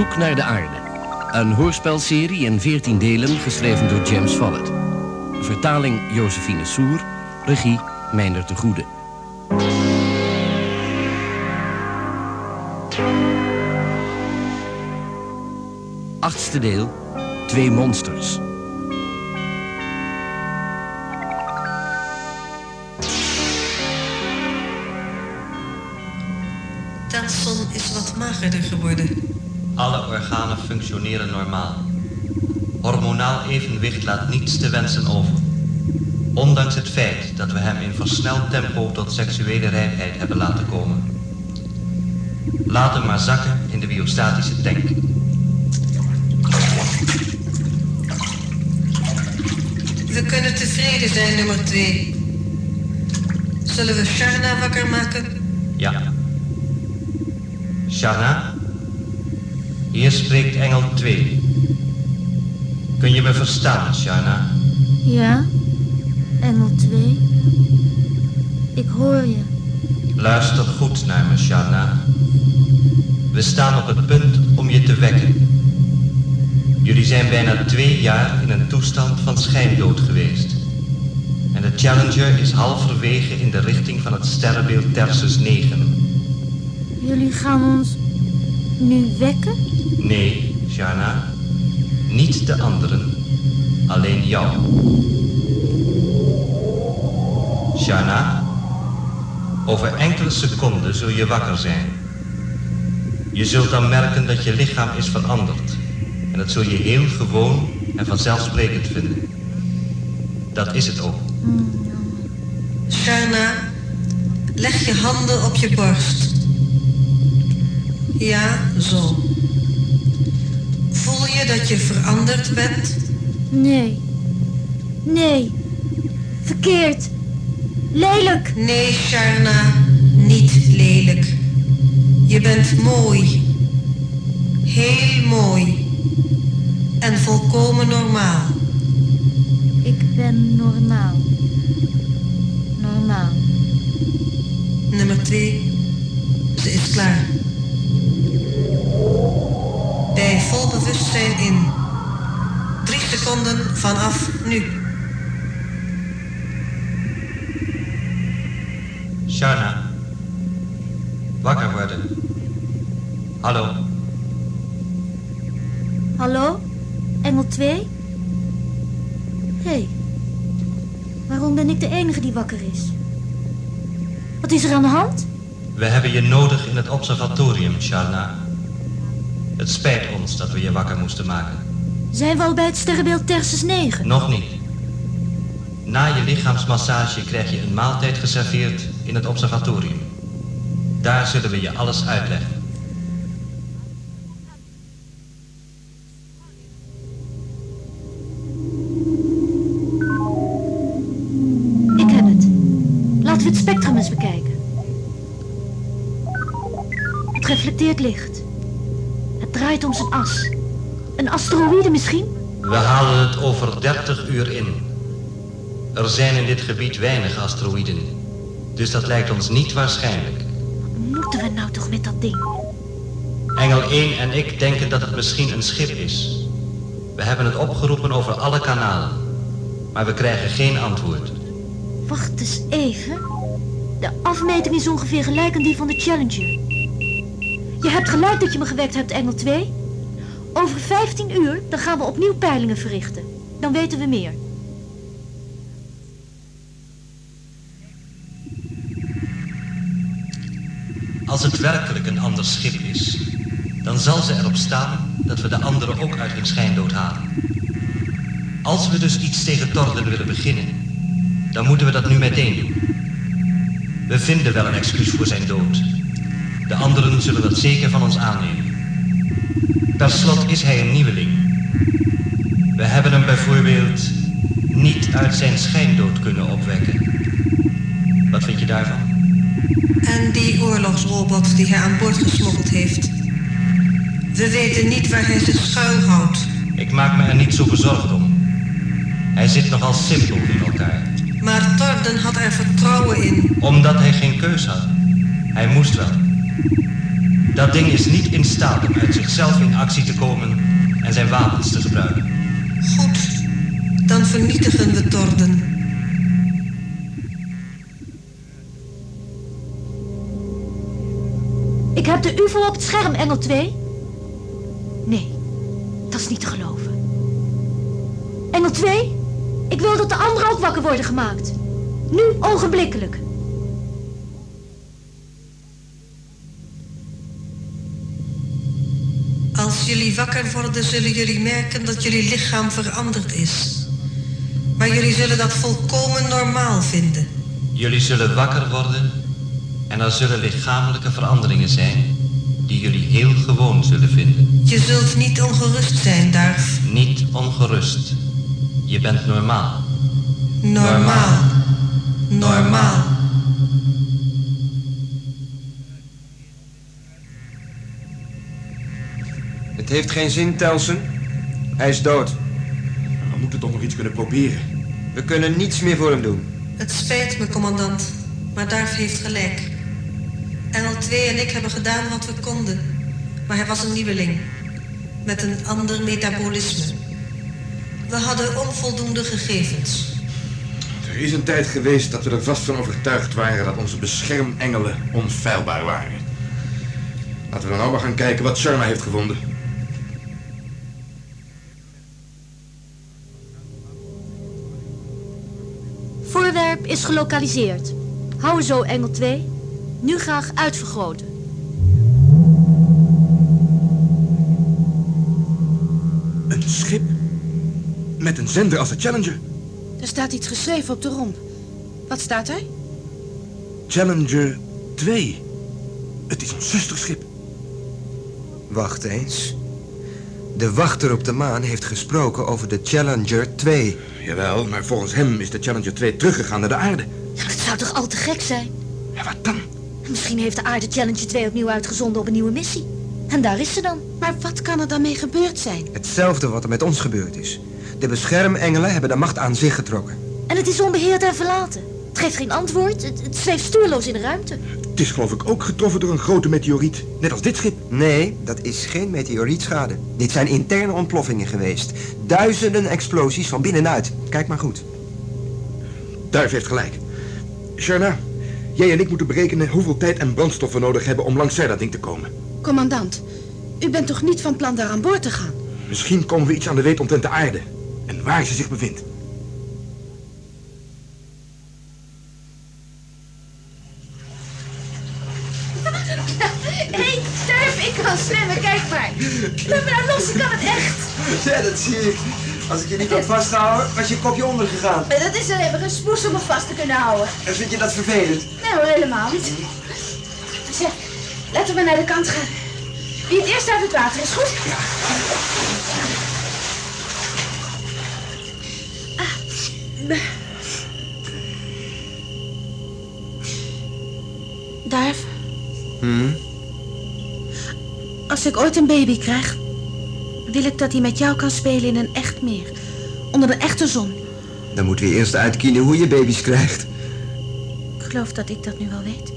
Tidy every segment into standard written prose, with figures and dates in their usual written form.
zoek naar de aarde. Een hoorspelserie in 14 delen geschreven door James Follett. Vertaling Josephine Soer, regie Meindert de Goede. Achtste deel, 2 monsters. Tenson is wat magerder geworden. Alle organen functioneren normaal. Hormonaal evenwicht laat niets te wensen over. Ondanks het feit dat we hem in versneld tempo tot seksuele rijpheid hebben laten komen. Laat hem maar zakken in de biostatische tank. We kunnen tevreden zijn, nummer 2. Zullen we Sharna wakker maken? Ja. Sharna? Hier spreekt engel 2. Kun je me verstaan, Sharna? Ja, engel 2. Ik hoor je. Luister goed naar me, Sharna. We staan op het punt om je te wekken. Jullie zijn bijna 2 jaar in een toestand van schijndood geweest. En de Challenger is halverwege in de richting van het sterrenbeeld Tersus 9. Jullie gaan ons nu wekken? Nee, Sharna. Niet de anderen. Alleen jou. Sharna, over enkele seconden zul je wakker zijn. Je zult dan merken dat je lichaam is veranderd. En dat zul je heel gewoon en vanzelfsprekend vinden. Dat is het ook. Sharna, leg je handen op je borst. Ja, zo. Voel je dat je veranderd bent? Nee. Nee. Verkeerd. Lelijk. Nee, Sharna, niet lelijk. Je bent mooi. Heel mooi. En volkomen normaal. Ik ben normaal. Normaal. Nummer 2. Ze is klaar. Bij vol bewustzijn in. 3 seconden vanaf nu. Sharna. Wakker worden. Hallo. Hallo? Engel 2? Hé. Waarom ben ik de enige die wakker is? Wat is er aan de hand? We hebben je nodig in het observatorium, Sharna. Het spijt ons dat we je wakker moesten maken. Zijn we al bij het sterrenbeeld Tersus 9? Nog niet. Na je lichaamsmassage krijg je een maaltijd geserveerd in het observatorium. Daar zullen we je alles uitleggen. Ik heb het. Laten we het spectrum eens bekijken. Het reflecteert licht. Het draait om zijn as. Een asteroïde misschien? We halen het over 30 uur in. Er zijn in dit gebied weinig asteroïden. Dus dat lijkt ons niet waarschijnlijk. Wat moeten we nou toch met dat ding? Engel 1 en ik denken dat het misschien een schip is. We hebben het opgeroepen over alle kanalen. Maar we krijgen geen antwoord. Wacht eens even. De afmeting is ongeveer gelijk aan die van de Challenger. Je hebt gelijk dat je me gewekt hebt, Engel 2. Over 15 uur, dan gaan we opnieuw peilingen verrichten. Dan weten we meer. Als het werkelijk een ander schip is, dan zal ze erop staan dat we de anderen ook uit hun schijndood halen. Als we dus iets tegen Torden willen beginnen, dan moeten we dat nu meteen doen. We vinden wel een excuus voor zijn dood. De anderen zullen dat zeker van ons aannemen. Per slot is hij een nieuweling. We hebben hem bijvoorbeeld niet uit zijn schijndood kunnen opwekken. Wat vind je daarvan? En die oorlogsrobot die hij aan boord gesmokkeld heeft. We weten niet waar hij zich schuilhoudt. Ik maak me er niet zo bezorgd om. Hij zit nogal simpel in elkaar. Maar Torden had er vertrouwen in. Omdat hij geen keus had. Hij moest wel. Dat ding is niet in staat om uit zichzelf in actie te komen en zijn wapens te gebruiken. Goed, dan vernietigen we Torden. Ik heb de UFO op het scherm, Engel 2. Nee, dat is niet te geloven. Engel 2, ik wil dat de anderen ook wakker worden gemaakt. Nu, ogenblikkelijk. Als jullie wakker worden, zullen jullie merken dat jullie lichaam veranderd is. Maar jullie zullen dat volkomen normaal vinden. Jullie zullen wakker worden en er zullen lichamelijke veranderingen zijn die jullie heel gewoon zullen vinden. Je zult niet ongerust zijn, Darf. Niet ongerust. Je bent normaal. Normaal. Normaal. Het heeft geen zin, Telsen. Hij is dood. We moeten toch nog iets kunnen proberen. We kunnen niets meer voor hem doen. Het spijt me, commandant, maar Darf heeft gelijk. Engel 2 en ik hebben gedaan wat we konden. Maar hij was een nieuweling. Met een ander metabolisme. We hadden onvoldoende gegevens. Er is een tijd geweest dat we er vast van overtuigd waren dat onze beschermengelen onfeilbaar waren. Laten we dan nou maar gaan kijken wat Sharma heeft gevonden. Voorwerp is gelokaliseerd. Hou zo, Engel 2. Nu graag uitvergroten. Een schip met een zender als de Challenger. Er staat iets geschreven op de romp. Wat staat er? Challenger 2. Het is ons zusterschip. Wacht eens. De wachter op de maan heeft gesproken over de Challenger 2. Jawel, maar volgens hem is de Challenger 2 teruggegaan naar de aarde. Ja, dat zou toch al te gek zijn? Ja, wat dan? Misschien heeft de aarde Challenger 2 opnieuw uitgezonden op een nieuwe missie. En daar is ze dan. Maar wat kan er dan mee gebeurd zijn? Hetzelfde wat er met ons gebeurd is. De beschermengelen hebben de macht aan zich getrokken. En het is onbeheerd en verlaten. Het geeft geen antwoord. Het zweeft stuurloos in de ruimte. Het is geloof ik ook getroffen door een grote meteoriet. Net als dit schip. Nee, dat is geen meteorietschade. Dit zijn interne ontploffingen geweest. Duizenden explosies van binnenuit. Kijk maar goed. Duif heeft gelijk. Sharna, jij en ik moeten berekenen hoeveel tijd en brandstof we nodig hebben om langs dat ding te komen. Commandant, u bent toch niet van plan daar aan boord te gaan? Misschien komen we iets aan de weet omtrent de aarde. En waar ze zich bevindt. Hé, Durf, ik kan zwemmen, kijk maar. Laat me nou los, ik kan het echt. Ja, dat zie ik. Als ik je niet had vastgehouden, was je kopje ondergegaan. Dat is alleen maar een smoes om me vast te kunnen houden. En vind je dat vervelend? Nee hoor, helemaal niet. Zeg, laten we naar de kant gaan. Wie het eerst uit het water is, goed? Ja. Darf? Als ik ooit een baby krijg, wil ik dat hij met jou kan spelen in een echt meer. Onder de echte zon. Dan moeten we eerst uitkiezen hoe je baby's krijgt. Ik geloof dat ik dat nu wel weet.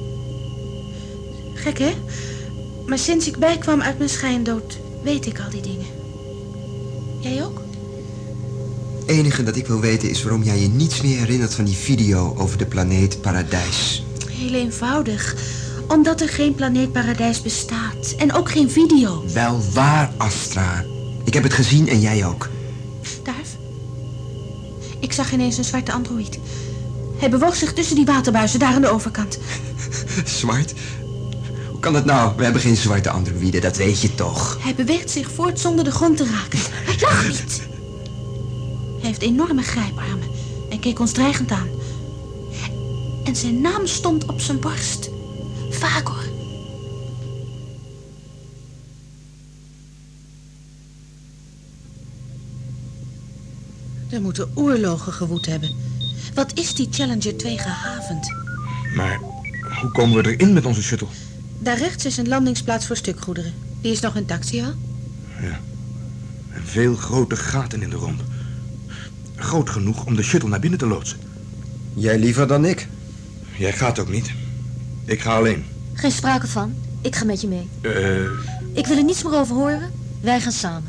Gek, hè? Maar sinds ik bijkwam uit mijn schijndood, weet ik al die dingen. Jij ook? Het enige dat ik wil weten is waarom jij je niets meer herinnert van die video over de planeet Paradijs. Heel eenvoudig. Omdat er geen planeet Paradijs bestaat. En ook geen video. Wel waar, Astra. Ik heb het gezien en jij ook. Darf? Ik zag ineens een zwarte androïd. Hij bewoog zich tussen die waterbuizen daar aan de overkant. Zwart? Hoe kan dat nou? We hebben geen zwarte androïden, dat weet je toch. Hij beweegt zich voort zonder de grond te raken. Lach niet. Hij heeft enorme grijparmen en keek ons dreigend aan. En zijn naam stond op zijn borst. Vagor. Er moeten oorlogen gewoed hebben. Wat is die Challenger 2 gehavend? Maar hoe komen we erin met onze shuttle? Daar rechts is een landingsplaats voor stukgoederen. Die is nog intact, zie je wel? Ja. En veel grote gaten in de romp. Groot genoeg om de shuttle naar binnen te loodsen. Jij liever dan ik. Jij gaat ook niet. Ik ga alleen. Geen sprake van. Ik ga met je mee. Ik wil er niets meer over horen. Wij gaan samen.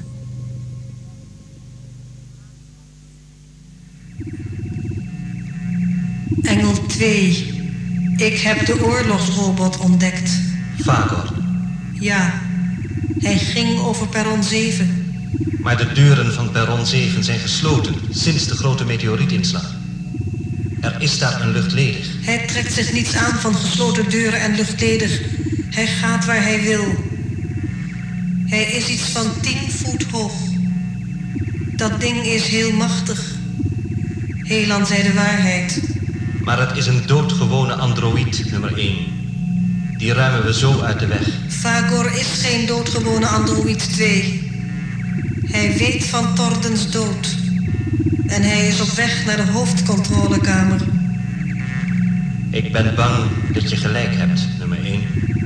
Engel 2. Ik heb de oorlogsrobot ontdekt. Vagor. Ja, hij ging over perron 7. Maar de deuren van perron 7 zijn gesloten sinds de grote meteorietinslag. Er is daar een luchtledig. Hij trekt zich niets aan van gesloten deuren en luchtledig. Hij gaat waar hij wil. Hij is iets van 10 voet hoog. Dat ding is heel machtig. Heelan zei de waarheid. Maar het is een doodgewone androïd, nummer 1. Die ruimen we zo uit de weg. Vagor is geen doodgewone androïd 2. Hij weet van Tordens dood. En hij is op weg naar de hoofdcontrolekamer. Ik ben bang dat je gelijk hebt, nummer 1.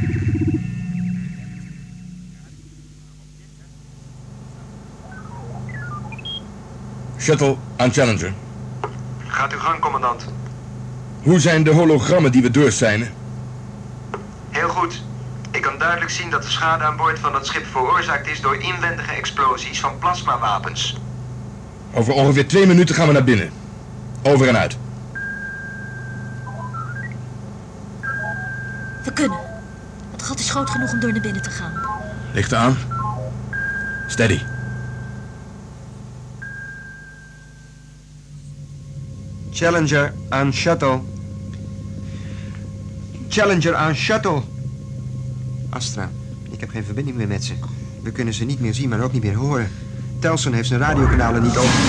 Shuttle aan Challenger. Gaat uw gang, commandant. Hoe zijn de hologrammen die we doorseinen? Heel goed. Ik kan duidelijk zien dat de schade aan boord van dat schip veroorzaakt is door inwendige explosies van plasmawapens. Over ongeveer 2 minuten gaan we naar binnen. Over en uit. We kunnen. Het gat is groot genoeg om door naar binnen te gaan. Licht aan. Steady. Challenger aan shuttle. Challenger aan shuttle. Astra, ik heb geen verbinding meer met ze. We kunnen ze niet meer zien, maar ook niet meer horen. Telson heeft zijn radiokanalen niet open.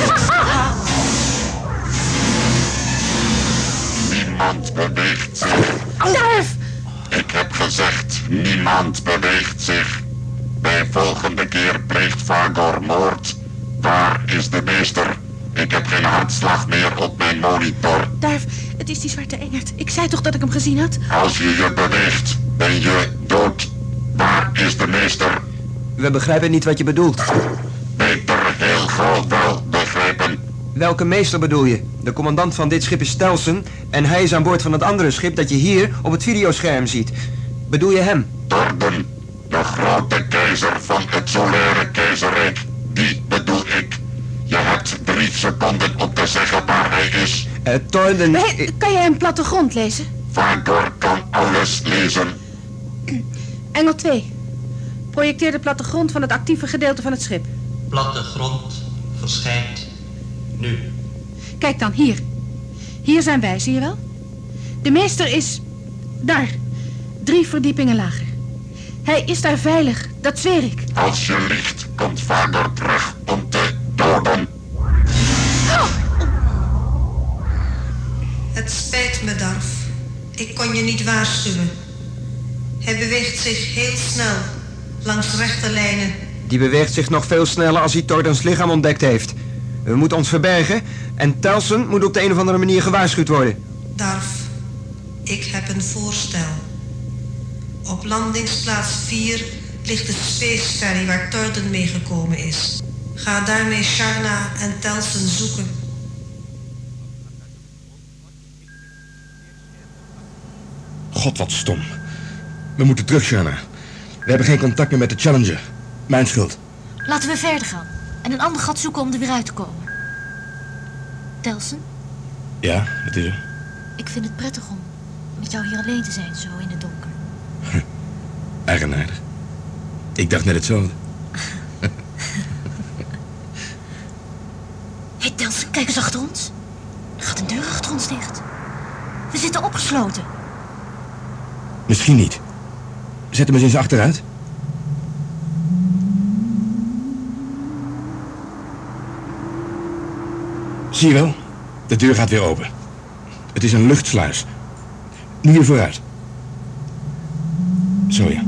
Niemand beweegt zich. Darf! Ik heb gezegd, niemand beweegt zich. Bij volgende keer pleegt Vagor moord. Waar is de meester? Ik heb geen hartslag meer op mijn monitor. Darf, het is die zwarte engert. Ik zei toch dat ik hem gezien had? Als je je beweegt, ben je dood. Waar is de meester? We begrijpen niet wat je bedoelt. Beter heel gauw wel begrijpen. Welke meester bedoel je? De commandant van dit schip is Telson en hij is aan boord van het andere schip dat je hier op het videoscherm ziet. Bedoel je hem? Torden, de grote keizer van het solaire keizerrijk. Die bedoel ik. Je hebt 3 seconden om te zeggen waar hij is. Torden... Kan jij een plattegrond lezen? Vagor kan alles lezen. Engel 2. Projecteer de plattegrond van het actieve gedeelte van het schip. Plattegrond verschijnt nu. Kijk dan, hier. Hier zijn wij, zie je wel? De meester is... daar. 3 verdiepingen lager. Hij is daar veilig, dat zweer ik. Als je liegt, komt Vagor terug om te doden. Het spijt me, Darf. Ik kon je niet waarschuwen. Hij beweegt zich heel snel, langs rechte lijnen. Die beweegt zich nog veel sneller als hij Tordens lichaam ontdekt heeft. We moeten ons verbergen en Telson moet op de een of andere manier gewaarschuwd worden. Darf, ik heb een voorstel. Op landingsplaats 4 ligt de Space Ferry waar Torden meegekomen is. Ga daarmee Sharna en Telson zoeken. God, wat stom. We moeten terug, Sharna. We hebben geen contact meer met de Challenger. Mijn schuld. Laten we verder gaan. En een ander gat zoeken om er weer uit te komen. Telson, Ja, het is er. ik vind het prettig om met jou hier alleen te zijn, zo in het donker. Eigenaardig. Ik dacht net hetzelfde. Hé, Telson, kijk eens achter ons. Er gaat een deur achter ons dicht. We zitten opgesloten. Misschien niet. Zet hem eens eens achteruit. Zie je wel? De deur gaat weer open. Het is een luchtsluis. Nu weer vooruit. Zo ja.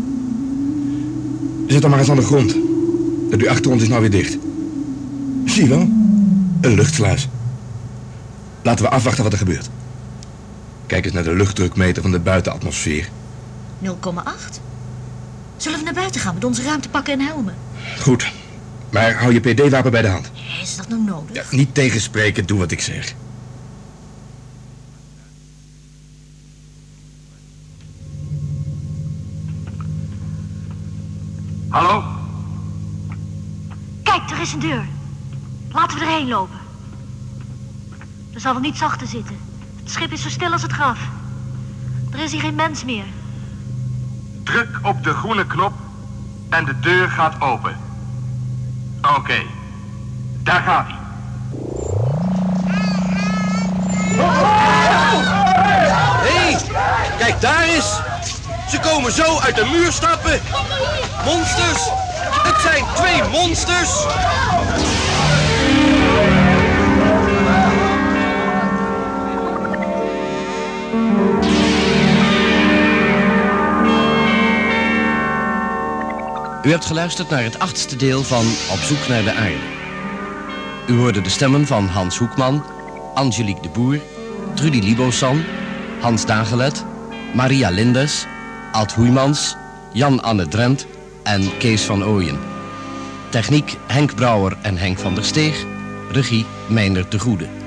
Zet dan maar eens aan de grond. De deur achter ons is nou weer dicht. Zie je wel? Een luchtsluis. Laten we afwachten wat er gebeurt. Kijk eens naar de luchtdrukmeter van de buitenatmosfeer. 0,8? Zullen we naar buiten gaan met onze ruimtepakken en helmen? Goed. Maar hou je PD-wapen bij de hand. Is dat nou nodig? Ja, niet tegenspreken, doe wat ik zeg. Hallo? Kijk, er is een deur. Laten we erheen lopen. Er zal wel niets achter zitten. Het schip is zo stil als het graf. Er is hier geen mens meer. Druk op de groene knop en de deur gaat open. Oké, daar gaat hij. Hé, kijk daar eens. Ze komen zo uit de muur stappen. Monsters. Het zijn 2 monsters. U hebt geluisterd naar het 8e deel van Op zoek naar de aarde. U hoorde de stemmen van Hans Hoekman, Angelique de Boer, Trudy Libosan, Hans Dagelet, Maria Lindes, Ad Hoeymans, Jan-Anne Drent en Kees van Ooyen. Techniek Henk Brouwer en Henk van der Steeg. Regie Meindert de Goede.